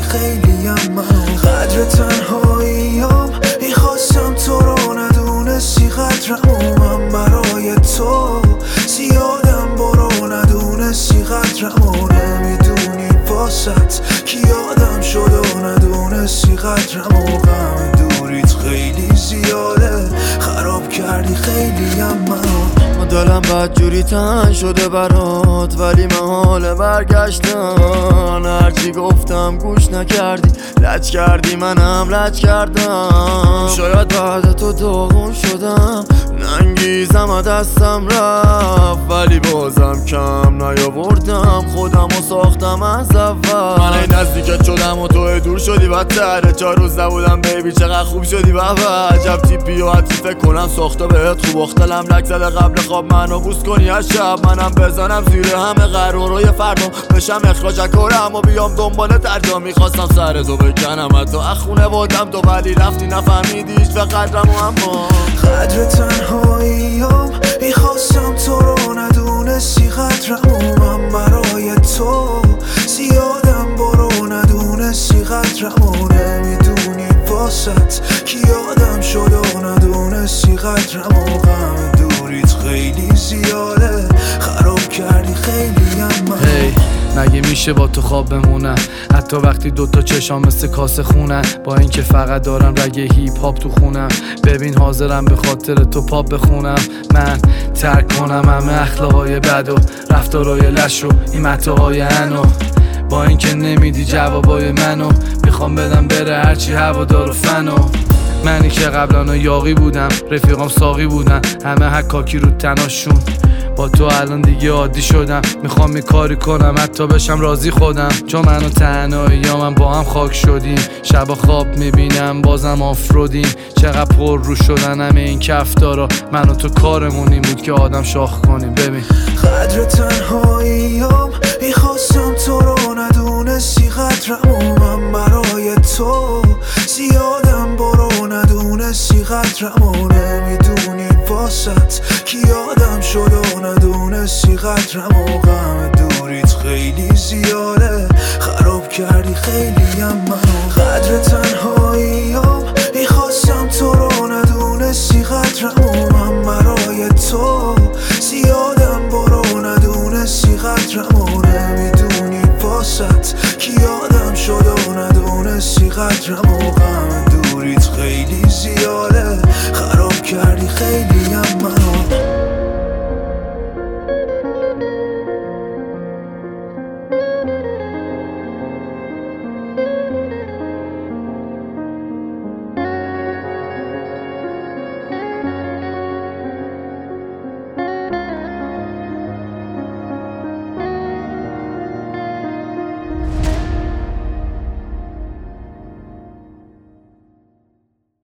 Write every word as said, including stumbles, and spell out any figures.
خیلی هم منو قدر تنهاییم میخواستم تو رو ندونستی قدرمو من برای تو زیادم برو ندونستی قدرمو نمیدونی واسط کی یادم شد و ندونستی قدرمو غم دوریت خیلی زیاده خراب کردی خیلی هم منو دلم بد جوری تن شده برات ولی محال برگشتن هرچی گفتم گوش نکردی لج کردی منم لج کردم شاید بعد تو داغون شدم ننگیزم دستم رفت ولی بازم کم نیاوردم خودم و ساختم از اول من این نزدیکت شدم و تو دور شدی بدتره چهار روز نبودم بیبی چقدر خوب شدی بابا عجب تیپی و حتی فکر کنم ساخته بهت خوب اختلم لک زده قبل خواب منو بوس کنی از شب منم بزنم زیر همه قرارای فردام بشم اخراج کنم و بیام دنبال ترجا میخواستم سر تو بکنم حتی اخونه بودم تو ولی رفتی نفهمیدی هیچ به قدرم و اما قدر تنهاییم میخواستم تو رو ندونستی قدرمو من برای تو زیادم برو ندونستی قدرمو نمیدونی واسط کی یادم شد و ندونستی قدرمو غم دوریت خیلی زیاده خراب کردی خیلی هم من hey. مگه میشه با تو خواب بمونم حتی وقتی دوتا چشام مثل کاسه خونن با اینکه فقط دارم رگ هیپ هاپ تو خونم ببین حاضرم به خاطر تو پاپ بخونم من ترک کنم همه اخلاقای بد و رفتارای لش و این متاهای انو با اینکه نمیدی جوابای منو میخوام بدم بره هرچی هوادار و فنو منی که قبلا یاقی بودم رفیقام ساقی بودن همه حکاکی رو تناشون با تو الان دیگه عادی شدم میخوام یه کاری کنم حتی بشم راضی خودم چون من و تنهایی یا من با هم خاک شدیم شب خواب میبینم بازم آفرودیم چقدر پر رو شدن همه این کفتارا من و تو کارمون این بود که آدم شاخ کنیم ببین قدر تنهاییم میخواستم تو رو ندونستی قدرمو من برای تو زیادم برو ندونستی قدرمو نمیدونی واسط کی یادم شد و ندونستی قدرمو غم دوریت خیلی زیاده خراب کردی خیلی هم منو قدر تنهاییم میخواستم تو رو ندونستی قدرمو من برای تو زیادم برو ندونستی قدرمو نمیدونی واسط کی یادم شد و ندونستی قدرمو